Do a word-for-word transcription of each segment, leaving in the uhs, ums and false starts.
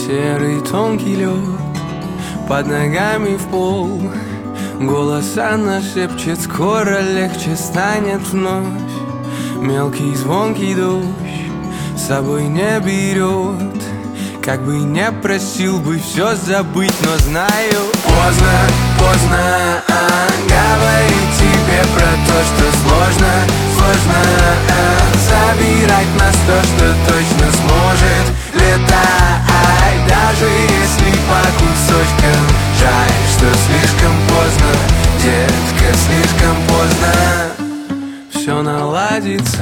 Серый тонкий лед под ногами в пол. Голос она шепчет, скоро легче станет вновь. Мелкий звонкий дождь с собой не берет. Как бы не просил бы все забыть, но знаю, поздно, поздно а, говорить тебе про то, что сложно, сложно а, забирать нас то, что точно сможет летать. Даже если по кусочкам, жаль, что слишком поздно, детка, слишком поздно. Все наладится,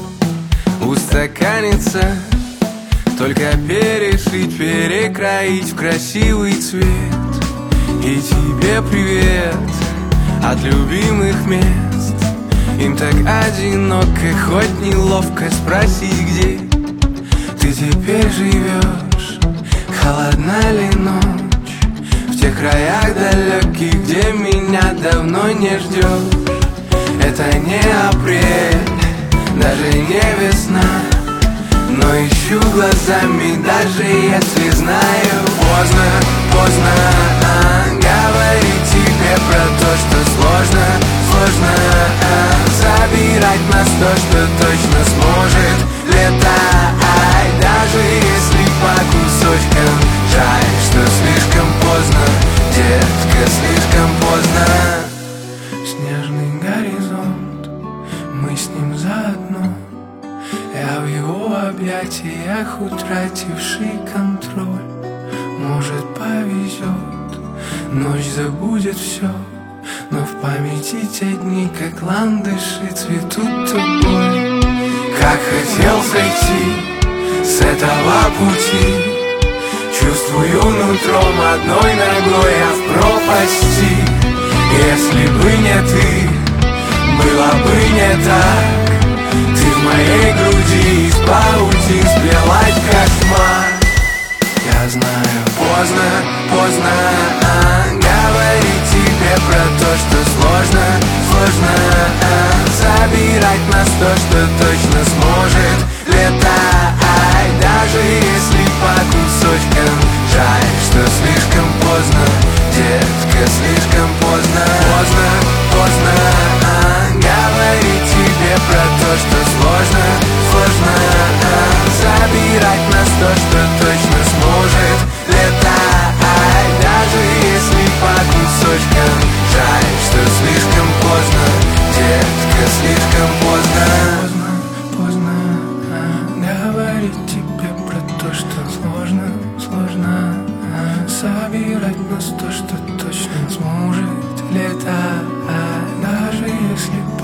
устаканится, только перешить, перекроить в красивый цвет. И тебе привет от любимых мест. Им так одиноко, хоть неловко спросить, где ты теперь живешь. Холодна ли ночь в тех краях далеких, где меня давно не ждешь? Это не апрель, даже не весна, но ищу глазами, даже если знаю. Поздно, поздно а, говорить тебе про то, что сложно, сложно а, забирать нас то, что точно сможет летать. Даже если по кусочкам, жаль, что слишком поздно, детка, слишком поздно. Снежный горизонт, мы с ним заодно. Я в его объятиях, утративший контроль. Может, повезет, ночь забудет все, но в памяти те дни, как ландыши цветут тобой. Как хотел сойти с этого пути, чувствую нутром, одной ногой я в пропасти. Если бы не ты, было бы не так. Ты в моей груди из паутин сплелась кошмар. Я знаю, поздно, поздно а, говорить тебе про то, что сложно, сложно а, забирать нас то, что точно сможет летать. Даже если по кусочкам, жаль, что слишком поздно, детка, слишком поздно. Поздно, поздно а, говорить тебе про то, что сложно, сложно а, забирать нас то, что точно сможет летать. Даже если по кусочкам, жаль, что слишком поздно, детка, слишком поздно. Поздно, поздно а, говорить тебе про то, что сложно, сложно а, забирать нас то, что точно сможет летать. Даже если